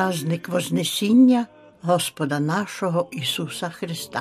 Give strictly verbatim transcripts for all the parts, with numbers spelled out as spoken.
праздник Вознесіння Господа нашого Ісуса Христа.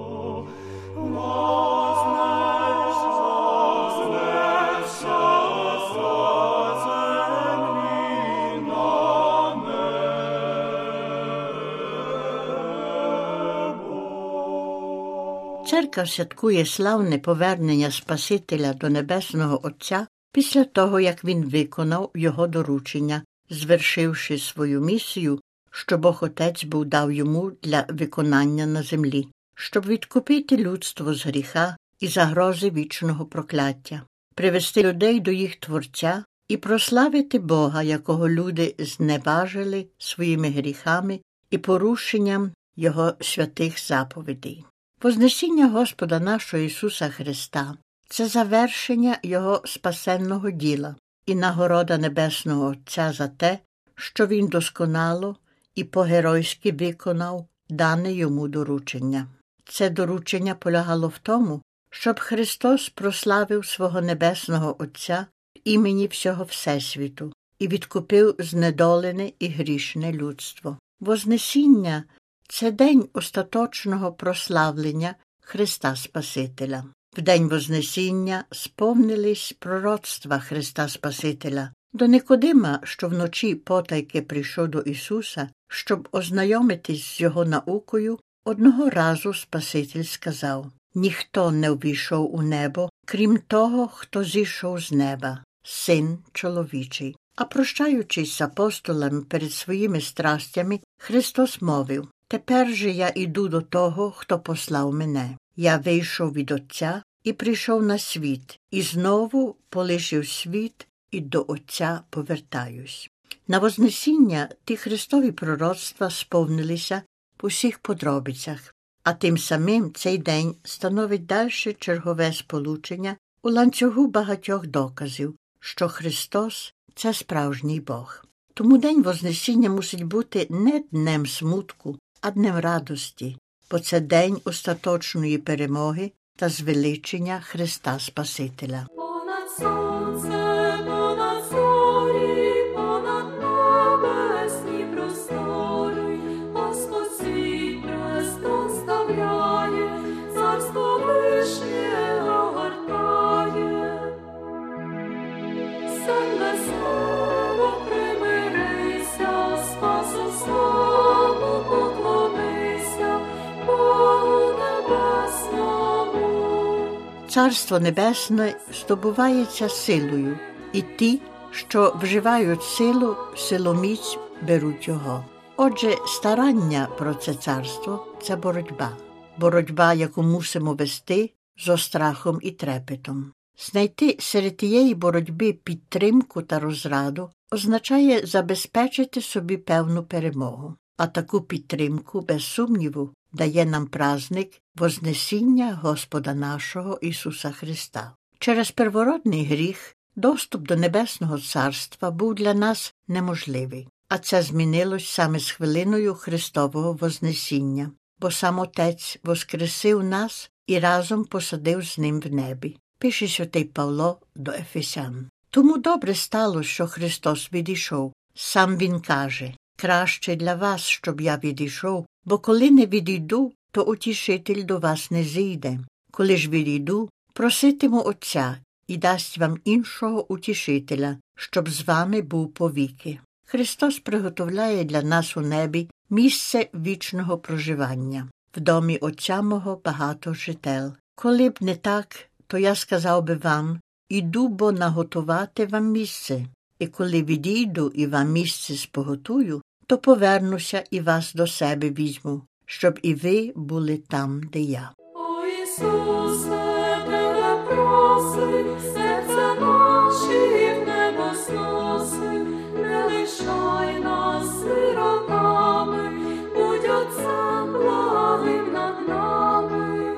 Церква святкує славне повернення Спасителя до Небесного Отця після того, як він виконав його доручення, звершивши свою місію, що Бог Отець був дав йому для виконання на землі, щоб відкупити людство з гріха і загрози вічного прокляття, привести людей до їх Творця і прославити Бога, якого люди зневажили своїми гріхами і порушенням Його святих заповідей. Вознесіння Господа нашого Ісуса Христа – це завершення Його спасенного діла і нагорода Небесного Отця за те, що Він досконало і по-геройськи виконав дане Йому доручення. Це доручення полягало в тому, щоб Христос прославив свого Небесного Отця в імені всього Всесвіту і відкупив знедолене і грішне людство. Вознесіння – це день остаточного прославлення Христа Спасителя. В день Вознесіння сповнились пророцтва Христа Спасителя. До Никодима, що вночі потайки прийшов до Ісуса, щоб ознайомитись з Його наукою, одного разу Спаситель сказав: «Ніхто не увійшов у небо, крім того, хто зійшов з неба, Син чоловічий». А прощаючись з апостолами перед своїми страстями, Христос мовив: «Тепер же я іду до того, хто послав мене. Я вийшов від Отця і прийшов на світ, і знову полишив світ і до Отця повертаюсь». На Вознесіння ті Христові пророцтва сповнилися по всіх подробицях, а тим самим цей день становить дальше чергове сполучення у ланцюгу багатьох доказів, що Христос – це справжній Бог. Тому день Вознесіння мусить бути не днем смутку, а днем радості, бо це день остаточної перемоги та звеличення Христа Спасителя. Понад сонце, понад зорі, понад небесні простори, Господь свій престол ставляє, царство вишнє огортає. Земле слово примирися, спасу славу поклонися, Богу небесному. Царство Небесне здобувається силою, і ті, що вживають силу, силоміць беруть його. Отже, старання про це царство – це боротьба. Боротьба, яку мусимо вести з острахом і трепетом. Знайти серед тієї боротьби підтримку та розраду означає забезпечити собі певну перемогу. А таку підтримку, без сумніву, дає нам праздник Вознесіння Господа нашого Ісуса Христа. Через первородний гріх доступ до Небесного Царства був для нас неможливий. А це змінилось саме з хвилиною Христового Вознесіння, бо сам Отець воскресив нас і разом посадив з Ним в небі, пише святий Павло до Ефесян. Тому добре стало, що Христос відійшов. Сам Він каже: «Краще для вас, щоб я відійшов, бо коли не відійду, то утішитель до вас не зійде. Коли ж відійду, проситиму Отця і дасть вам іншого утішителя, щоб з вами був повіки». Христос приготовляє для нас у небі місце вічного проживання. В домі Отця мого багато жител. Коли б не так, то я сказав би вам: «Іду, бо наготувати вам місце. І коли відійду і вам місце споготую, то повернуся і вас до себе візьму, щоб і ви були там, де я». О Ісусе, тебе просим, серця наші в небо зносим, не лишай нас сиротами, будь Отцем благим над нами.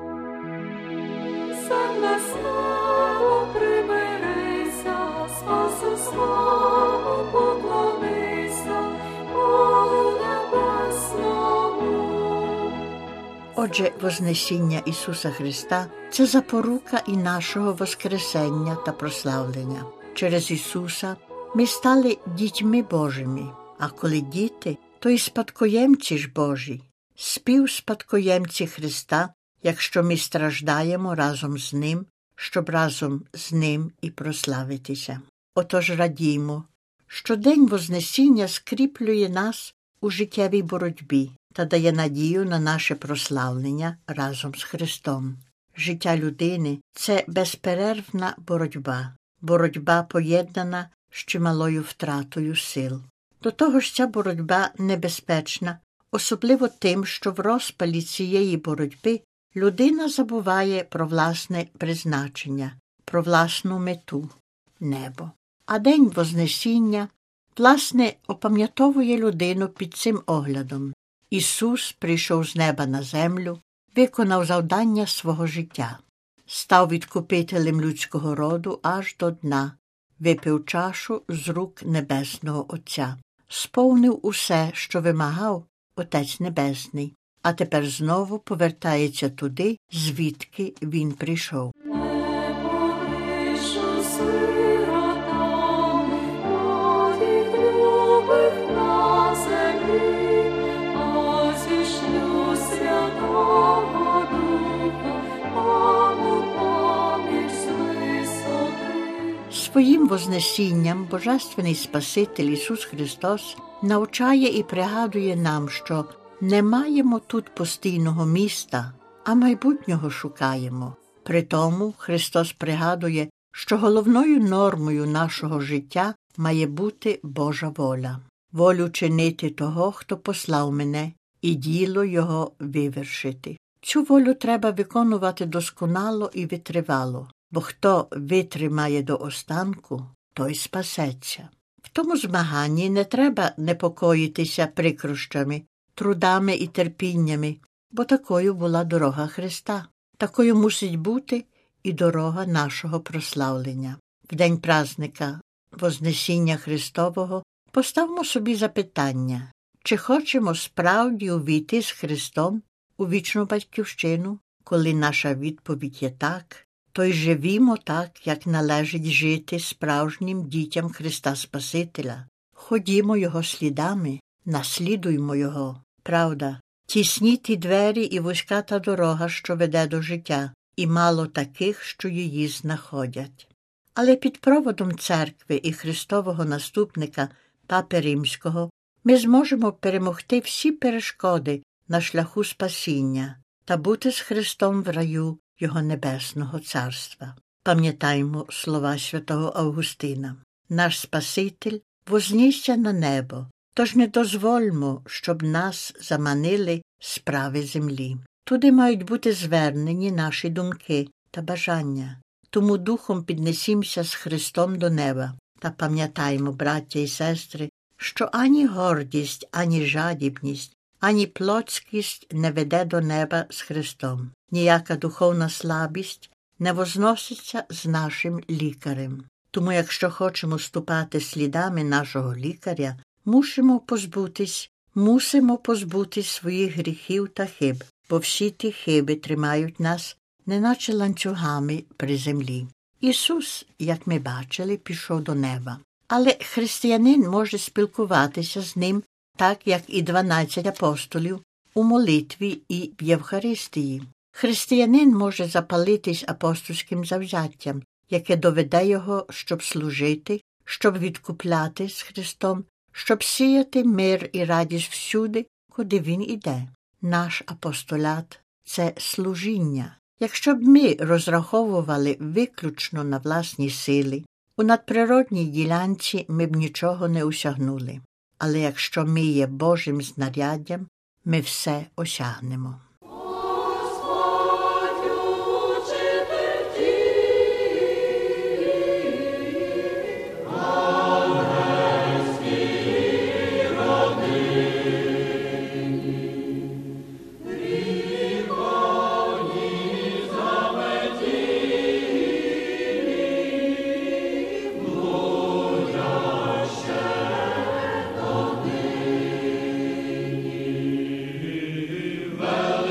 Земле славу примирися, спасу славу поклонися, Богу небесному. Отже, Вознесіння Ісуса Христа – це запорука і нашого воскресення та прославлення. Через Ісуса ми стали дітьми Божими. А коли діти, то і спадкоємці ж Божі, співспадкоємці Христа, якщо ми страждаємо разом з Ним, щоб разом з Ним і прославитися. Отож радіймо, що День Вознесіння скріплює нас у життєвій боротьбі та дає надію на наше прославлення разом з Христом. Життя людини – це безперервна боротьба, боротьба поєднана з чималою втратою сил. До того ж ця боротьба небезпечна, особливо тим, що в розпалі цієї боротьби людина забуває про власне призначення, про власну мету – небо. А День Вознесіння, власне, опам'ятовує людину під цим оглядом. Ісус прийшов з неба на землю, виконав завдання свого життя, став відкупителем людського роду аж до дна, випив чашу з рук Небесного Отця, сповнив усе, що вимагав Отець Небесний, а тепер знову повертається туди, звідки Він прийшов. Своїм Вознесінням Божественний Спаситель Ісус Христос навчає і пригадує нам, що не маємо тут постійного міста, а майбутнього шукаємо. Притому Христос пригадує, що головною нормою нашого життя має бути Божа воля. Волю чинити того, хто послав мене, і діло його вивершити. Цю волю треба виконувати досконало і витривало, бо хто витримає до останку, той спасеться. В тому змаганні не треба непокоїтися прикрощами, трудами і терпіннями, бо такою була дорога Христа. Такою мусить бути і дорога нашого прославлення. В день празника Вознесіння Христового поставмо собі запитання, чи хочемо справді увійти з Христом у вічну батьківщину? Коли наша відповідь є так, то й живімо так, як належить жити справжнім дітям Христа Спасителя. Ходімо Його слідами, наслідуймо Його. Правда, тісні ті двері і вузька та дорога, що веде до життя, і мало таких, що її знаходять. Але під проводом церкви і Христового наступника Папи Римського ми зможемо перемогти всі перешкоди на шляху спасіння та бути з Христом в раю Його Небесного Царства. Пам'ятаймо слова святого Августина. Наш Спаситель вознісся на небо, тож не дозвольмо, щоб нас заманили справи землі. Туди мають бути звернені наші думки та бажання. Тому духом піднесімся з Христом до неба. Та пам'ятаймо, браття і сестри, що ані гордість, ані жадібність, ані плотськість не веде до неба з Христом. Ніяка духовна слабість не возноситься з нашим лікарем. Тому, якщо хочемо ступати слідами нашого лікаря, мусимо позбутись, мусимо позбутись своїх гріхів та хиб, бо всі ті хиби тримають нас, неначе ланцюгами при землі. Ісус, як ми бачили, пішов до неба. Але християнин може спілкуватися з ним так, як і дванадцять апостолів у молитві і в Євхаристії. Християнин може запалитись апостольським завзяттям, яке доведе його, щоб служити, щоб відкупляти з Христом, щоб сіяти мир і радість всюди, куди він іде. Наш апостолат – це служіння. Якщо б ми розраховували виключно на власні сили, у надприродній ділянці ми б нічого не осягнули. Але якщо ми є Божим знаряддям, ми все осягнемо. Well,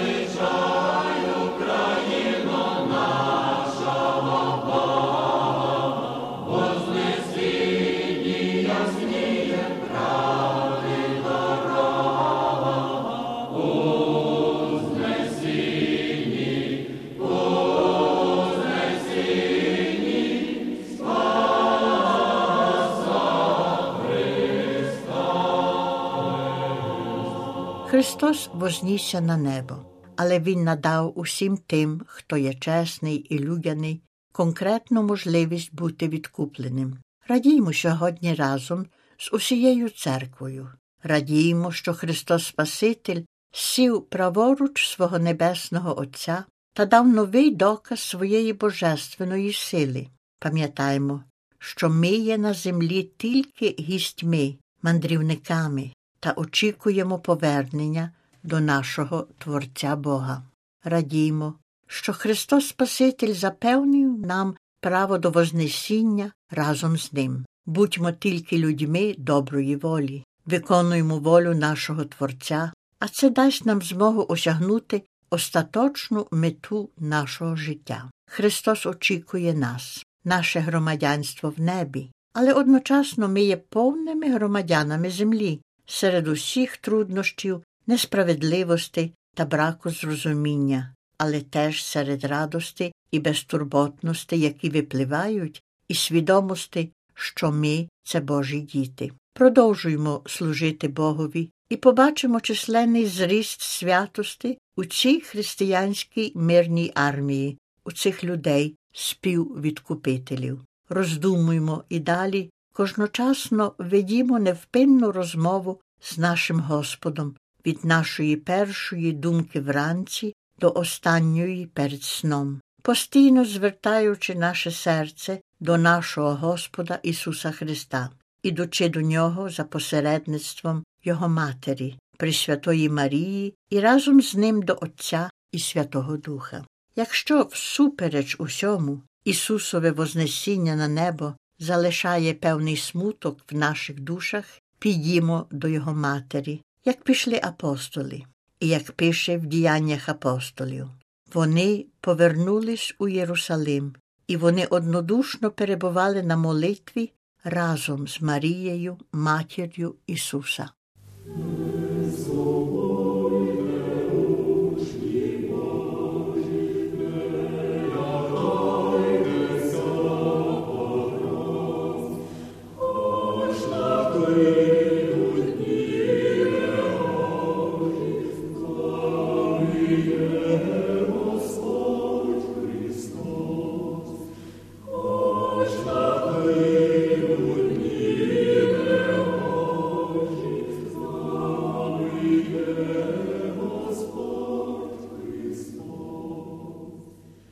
Христос вознісся на небо, але Він надав усім тим, хто є чесний і людяний, конкретну можливість бути відкупленим. Радіймо сьогодні разом з усією церквою. Радіймо, що Христос Спаситель сів праворуч свого Небесного Отця та дав новий доказ своєї божественної сили. Пам'ятаймо, що ми є на землі тільки гістьми, мандрівниками та очікуємо повернення до нашого Творця Бога. Радіймо, що Христос Спаситель запевнив нам право до Вознесіння разом з Ним. Будьмо тільки людьми доброї волі, виконуємо волю нашого Творця, а це дасть нам змогу осягнути остаточну мету нашого життя. Христос очікує нас, наше громадянство в небі, але одночасно ми є повними громадянами землі, серед усіх труднощів, несправедливостей та браку зрозуміння, але теж серед радости і безтурботності, які випливають, і свідомості, що ми – це Божі діти. Продовжуємо служити Богові і побачимо численний зріст святості у цій християнській мирній армії, у цих людей, співвідкупителів. Роздумуймо і далі, кожночасно ведімо невпинну розмову з нашим Господом від нашої першої думки вранці до останньої перед сном, постійно звертаючи наше серце до нашого Господа Ісуса Христа, ідучи до Нього за посередництвом Його Матері, Пресвятої Марії і разом з Ним до Отця і Святого Духа. Якщо всупереч усьому Ісусове Вознесіння на небо залишає певний смуток в наших душах, підімо до Його Матері, як пішли апостоли, і як пише в Діяннях апостолів. Вони повернулись у Єрусалим, і вони однодушно перебували на молитві разом з Марією, матір'ю Ісуса.